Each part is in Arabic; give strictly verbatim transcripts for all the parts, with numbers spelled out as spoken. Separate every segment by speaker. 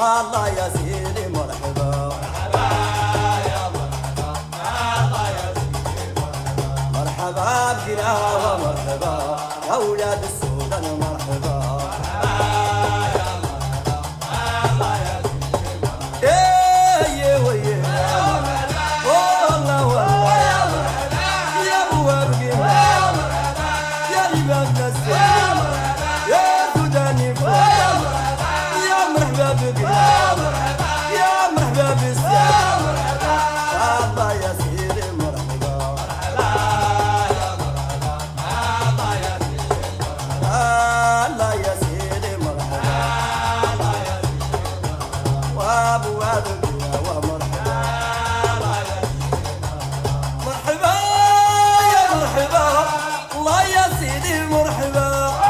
Speaker 1: الله يا سيدي مرحبا مرحبا يا مرحبا الله يا سيدي مرحبا مرحبا بجناوة مرحبا يا أولاد السودان مرحبا مرحبا يا مرحبا الله يا سيدي مرحبا ايه ويه والله والله يا مرحبا يا ابو ابقي يا رباب نسيم يا سوداني فوق يا مرحبا بقي يا مرحبا بالسلام الله يا سيدي مرحبا مرحبا يا مرحبا الله يا سيدي مرحبا الله يا سيدي مرحبا الله يا سيدي مرحبا وابو ابقي ومرحبا الله يا سيدي مرحبا يا مرحبا الله يا سيدي مرحبا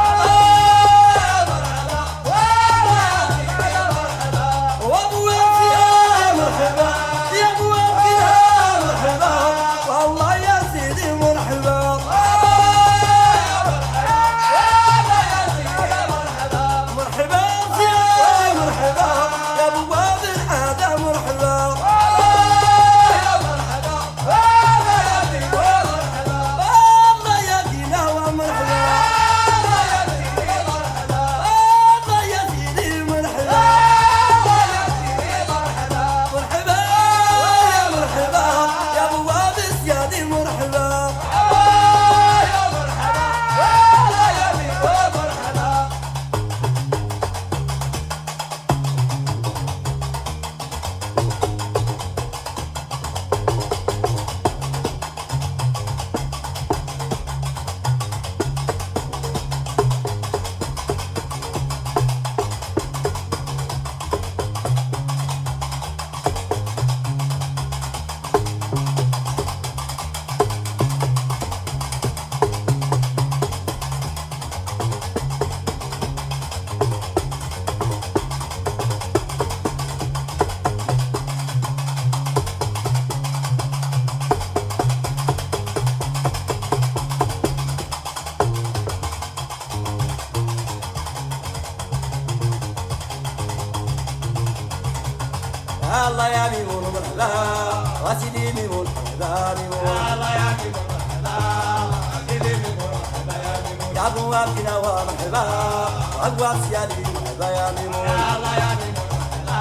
Speaker 1: الله يا ميمون مرحبا وسيدي ميمون مرحبا ميمون الله يا ميمون مرحبا وسيدي ميمون مرحبا يا ميمون يا ابو ابكنا ومرحبا واقوى سيادي مرحبا يا ميمون الله يا ميمون مرحبا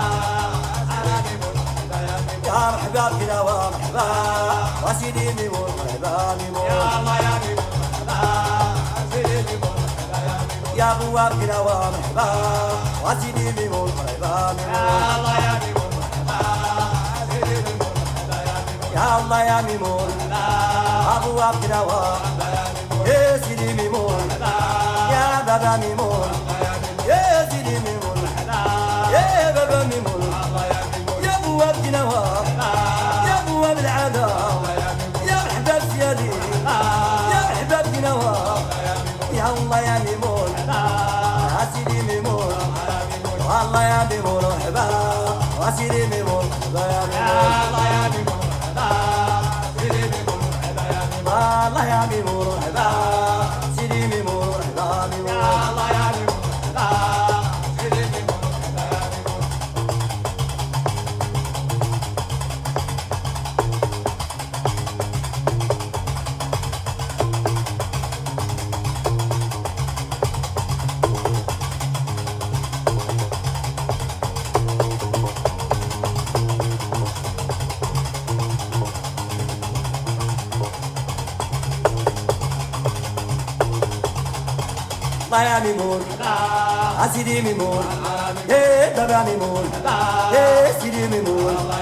Speaker 1: على ميمون مرحبا يا ميمون يا مرحبا بكنا ومرحبا وسيدي ميمون مرحبا ميمون يا الله يا ميمون مرحبا وسيدي ميمون مرحبا يا ميمون يا ابو ابكنا ومرحبا وسيدي ميمون مرحبا ميمون يا الله يا ميمون يا الله يا ميمون ابو عبد الوهاب يا سيدي ميمون يا بابا ميمون يا سيدي ميمون يا بابا ميمون يا ابو عبد الوهاب يا ابو عبد العذاب يا مرحبا بسيادي يا مرحبا بنواب يا الله يا ميمون يا سيدي ميمون والله يا ميمون مرحبا وسيدي ميمون مرحبا يا ميمون الله يا ميمون مرحبا سيدي ميمون مرحبا ميمون يا الله يا ميمون مرحبا سيدي ميمون مرحبا يا ميمون الله يا ميمون سيدي ميمون يا بابا ميمون يا سيدي ميمون